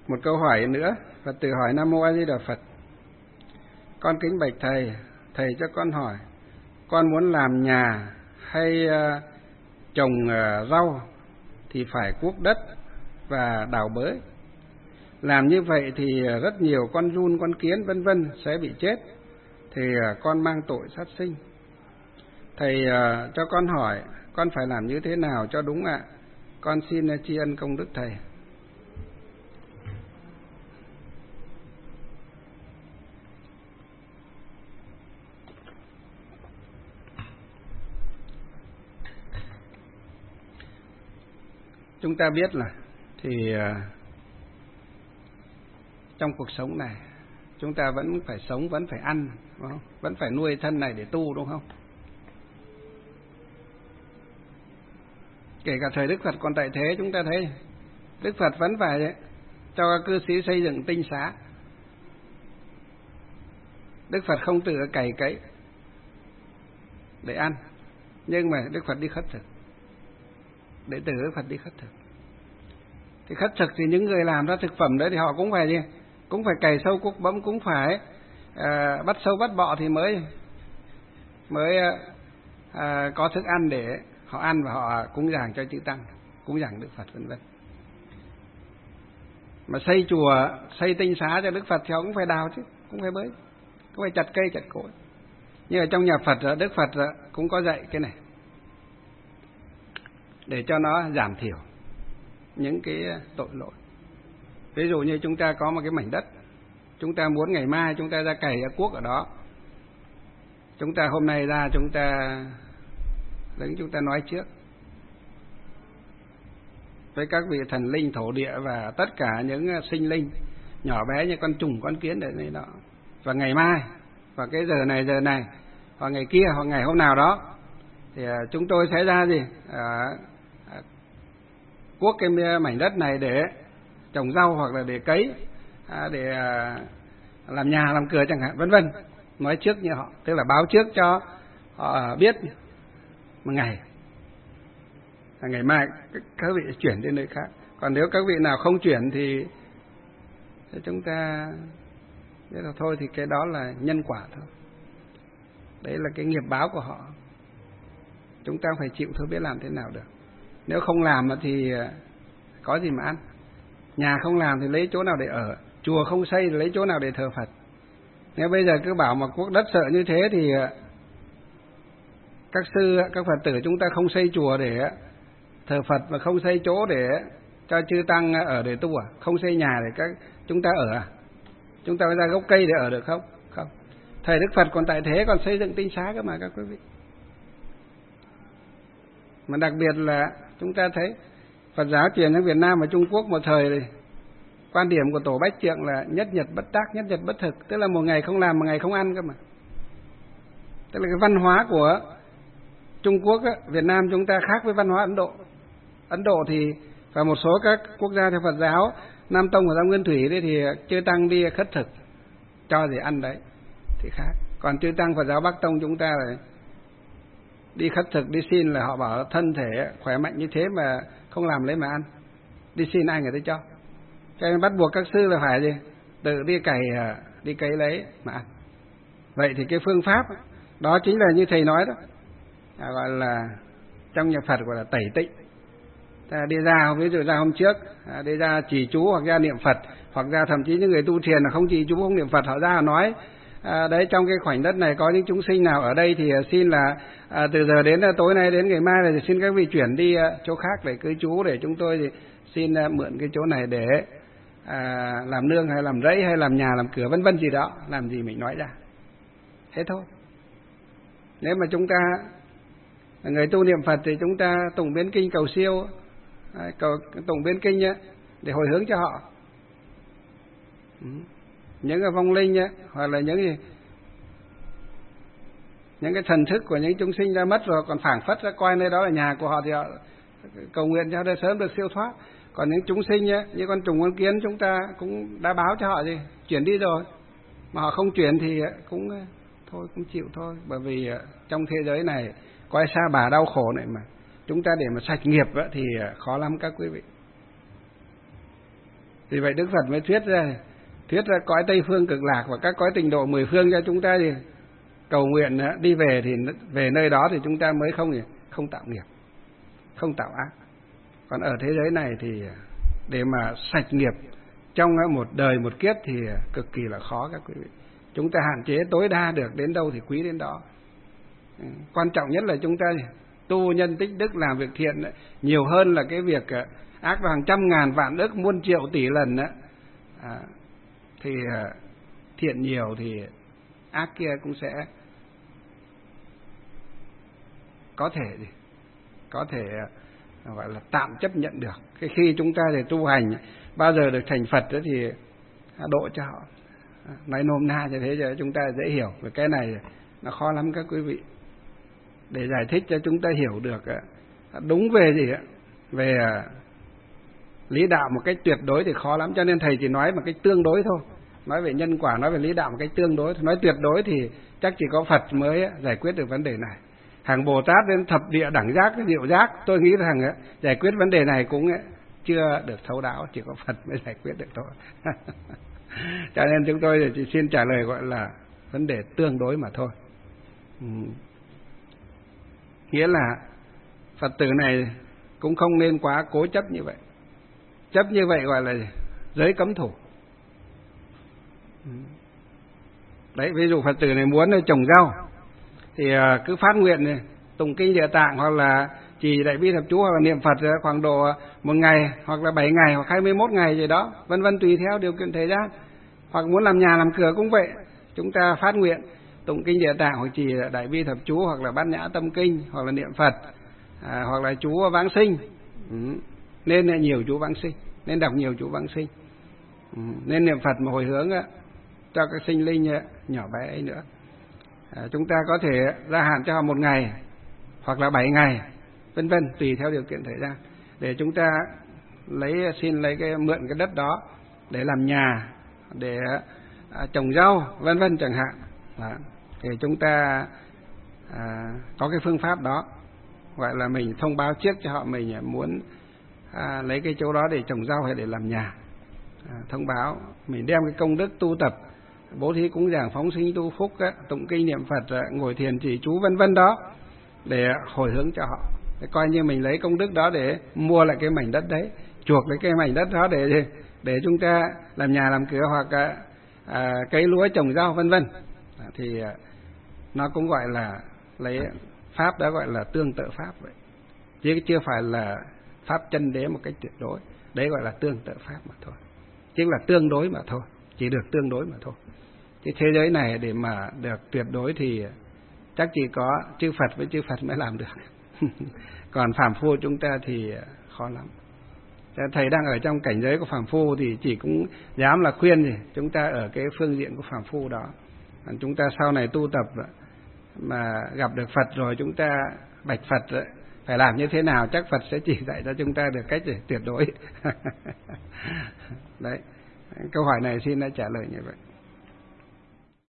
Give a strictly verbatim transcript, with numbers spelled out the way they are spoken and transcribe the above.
Một câu hỏi nữa, Phật tử hỏi: Nam Mô A Di Đà Phật. Con kính bạch thầy, thầy cho con hỏi, con muốn làm nhà hay uh, trồng uh, rau thì phải cuốc đất và đào bới. Làm như vậy thì rất nhiều con giun, con kiến vân vân sẽ bị chết, thì uh, con mang tội sát sinh. Thầy uh, cho con hỏi, con phải làm như thế nào cho đúng ạ? Con xin uh, tri ân công đức thầy. Chúng ta biết là thì uh, trong cuộc sống này chúng ta vẫn phải sống, vẫn phải ăn, đúng không? Vẫn phải nuôi thân này để tu, đúng không? Kể cả thời Đức Phật còn tại thế, chúng ta thấy Đức Phật vẫn phải cho các cư sĩ xây dựng tinh xá. Đức Phật không tự cày cấy để ăn, nhưng mà Đức Phật đi khất thực. Đệ tử Đức Phật đi khất thực. Thì khất thực thì những người làm ra thực phẩm đấy thì họ cũng phải gì? Cũng phải cày sâu cuốc bấm, cũng phải à, bắt sâu bắt bọ thì mới mới à, có thức ăn để họ ăn và họ cúng dường cho chư tăng, cúng dường Đức Phật vân vân. Mà xây chùa, xây tinh xá cho Đức Phật thì họ cũng phải đào chứ, cũng phải bới, cũng phải chặt cây chặt cối. Nhưng ở trong nhà Phật, Đức Phật cũng có dạy cái này để cho nó giảm thiểu những cái tội lỗi. Ví dụ như chúng ta có một cái mảnh đất, chúng ta muốn ngày mai chúng ta ra cày ra cuốc ở đó, chúng ta hôm nay ra chúng ta đứng chúng ta nói trước với các vị thần linh thổ địa và tất cả những sinh linh nhỏ bé như con trùng con kiến để này đó, và ngày mai và cái giờ này giờ này hoặc ngày kia hoặc ngày hôm nào đó thì chúng tôi sẽ ra gì à, cuốc cái mảnh đất này để trồng rau hoặc là để cấy, à, để à, làm nhà làm cửa chẳng hạn, vân vân. Nói trước như họ, tức là báo trước cho họ biết một ngày, ngày mai các vị chuyển đến nơi khác. Còn nếu các vị nào không chuyển thì, thì chúng ta biết là thôi, thì cái đó là nhân quả thôi. Đấy là cái nghiệp báo của họ, chúng ta phải chịu thôi, biết làm thế nào được. Nếu không làm thì có gì mà ăn. Nhà không làm thì lấy chỗ nào để ở, chùa không xây thì lấy chỗ nào để thờ Phật. Nếu bây giờ cứ bảo mà cuốc đất sợ như thế thì các sư, các Phật tử chúng ta không xây chùa để thờ Phật và không xây chỗ để cho chư tăng ở để tu à? Không xây nhà để các chúng ta ở à? Chúng ta ra gốc cây để ở được không? Không. Thầy Đức Phật còn tại thế còn xây dựng tinh xá cơ mà các quý vị. Mà đặc biệt là chúng ta thấy Phật giáo truyền sang Việt Nam và Trung Quốc một thời này, quan điểm của Tổ Bách Trượng là nhất nhật bất tác, nhất nhật bất thực, tức là một ngày không làm, một ngày không ăn cơ mà. Tức là cái văn hóa của Trung Quốc á, Việt Nam chúng ta khác với văn hóa Ấn Độ. Ấn Độ thì và một số các quốc gia theo Phật giáo, Nam Tông và Tam Nguyên Thủy đấy thì chư tăng đi khất thực cho gì ăn đấy thì khác. Còn chư tăng Phật giáo Bắc Tông chúng ta là đi khất thực, đi xin là họ bảo thân thể khỏe mạnh như thế mà không làm lấy mà ăn, đi xin ai người ta cho. Cho nên bắt buộc các sư là phải gì? Tự đi cày, đi cấy lấy mà ăn. Vậy thì cái phương pháp đó chính là như thầy nói đó, à, gọi là trong nhà Phật gọi là tẩy tịnh. Ta đi ra, ví dụ ra hôm trước, à, đi ra trì chú hoặc ra niệm Phật, hoặc ra thậm chí những người tu thiền là không trì chú không niệm Phật, họ ra nói à, đấy trong cái khoảnh đất này có những chúng sinh nào ở đây thì xin là à, từ giờ đến tối nay đến ngày mai là xin các vị chuyển đi à, chỗ khác để cư trú, để chúng tôi thì xin à, mượn cái chỗ này để à, làm nương hay làm rẫy hay làm nhà làm cửa vân vân gì đó, làm gì mình nói ra thế thôi. Nếu mà chúng ta là người tu niệm Phật thì chúng ta tụng biến kinh cầu siêu, à, cầu tụng biến kinh ấy, để hồi hướng cho họ. Ừ. Những cái vong linh ấy, hoặc là những gì những cái thần thức của những chúng sinh đã mất rồi còn phảng phất ra coi nơi đó là nhà của họ thì họ cầu nguyện cho họ sớm được siêu thoát. Còn những chúng sinh ấy, như con trùng con kiến chúng ta cũng đã báo cho họ gì chuyển đi rồi, mà họ không chuyển thì cũng thôi cũng chịu thôi. Bởi vì trong thế giới này có ai sa bà đau khổ này mà, chúng ta để mà sạch nghiệp ấy, thì khó lắm các quý vị. Vì vậy Đức Phật mới thuyết ra thuyết ra cõi Tây Phương Cực Lạc và các cõi tịnh độ mười phương cho chúng ta thì cầu nguyện đi về, thì về nơi đó thì chúng ta mới không không tạo nghiệp, không tạo ác. Còn ở thế giới này thì để mà sạch nghiệp trong một đời một kiếp thì cực kỳ là khó các quý vị. Chúng ta hạn chế tối đa được đến đâu thì quý đến đó. Quan trọng nhất là chúng ta tu nhân tích đức, làm việc thiện nhiều hơn là cái việc ác vào hàng trăm ngàn vạn ức muôn triệu tỷ lần đó. À, thì thiện nhiều thì ác kia cũng sẽ có thể gì có thể gọi là tạm chấp nhận được. Cái khi chúng ta để tu hành bao giờ được thành Phật đó thì độ cho họ. Nói nôm na như thế cho chúng ta dễ hiểu. Và cái này nó khó lắm các quý vị. Để giải thích cho chúng ta hiểu được đúng về gì ạ, về lý đạo một cách tuyệt đối thì khó lắm. Cho nên thầy chỉ nói một cách tương đối thôi. Nói về nhân quả, nói về lý đạo một cách tương đối. Nói tuyệt đối thì chắc chỉ có Phật mới giải quyết được vấn đề này. Hàng Bồ Tát đến thập địa đẳng giác, diệu giác, tôi nghĩ rằng giải quyết vấn đề này cũng chưa được thấu đáo, chỉ có Phật mới giải quyết được thôi. Cho nên chúng tôi chỉ xin trả lời gọi là vấn đề tương đối mà thôi. Ừ. Nghĩa là Phật tử này cũng không nên quá cố chấp như vậy. Chấp như vậy gọi là giới cấm thủ. Đấy, ví dụ Phật tử này muốn trồng rau thì cứ phát nguyện này, tụng kinh Địa Tạng hoặc là trì Đại Bi Thập Chú hoặc là niệm Phật khoảng độ một ngày hoặc là bảy ngày hoặc hai mươi mốt ngày gì đó, vân vân tùy theo điều kiện thời gian. Hoặc muốn làm nhà làm cửa cũng vậy, chúng ta phát nguyện tụng kinh Địa Tạng hoặc trì Đại Bi Thập Chú hoặc là Bát Nhã Tâm Kinh hoặc là niệm Phật, à, hoặc là chú vãng sinh. Ừ. Nên là nhiều chú vãng sinh, nên đọc nhiều chú vãng sinh. Ừ. Nên niệm Phật mà hồi hướng á, cho các sinh linh nhỏ bé ấy nữa. À, chúng ta có thể gia hạn cho họ một ngày hoặc là bảy ngày, vân vân tùy theo điều kiện thời gian, để chúng ta lấy xin lấy cái mượn cái đất đó để làm nhà, để à, trồng rau, vân vân chẳng hạn. Đó. Thì chúng ta à, có cái phương pháp đó, gọi là mình thông báo trước cho họ mình muốn à, lấy cái chỗ đó để trồng rau hay để làm nhà. À, thông báo mình đem cái công đức tu tập, bố thí cúng dường, phóng sinh tu phúc, á, tụng kinh niệm Phật, ngồi thiền trì chú vân vân đó để hồi hướng cho họ. Để coi như mình lấy công đức đó để mua lại cái mảnh đất đấy, chuộc lấy cái mảnh đất đó để để chúng ta làm nhà làm cửa hoặc à, cấy lúa trồng rau vân vân. À, thì à, nó cũng gọi là lấy pháp đó gọi là tương tự pháp vậy, chứ chưa phải là pháp chân đế một cách tuyệt đối. Đấy gọi là tương tự pháp mà thôi, chứ là tương đối mà thôi, chỉ được tương đối mà thôi. Chứ thế giới này để mà được tuyệt đối thì chắc chỉ có chư Phật với chư Phật mới làm được. Còn phàm phu chúng ta thì khó lắm. Thầy đang ở trong cảnh giới của phàm phu thì chỉ cũng dám là khuyên gì chúng ta ở cái phương diện của phàm phu đó. Chúng ta sau này tu tập mà gặp được Phật rồi chúng ta bạch Phật phải làm như thế nào, chắc Phật sẽ chỉ dạy cho chúng ta được cách để tuyệt đối. Đấy, câu hỏi này xin đã trả lời như vậy.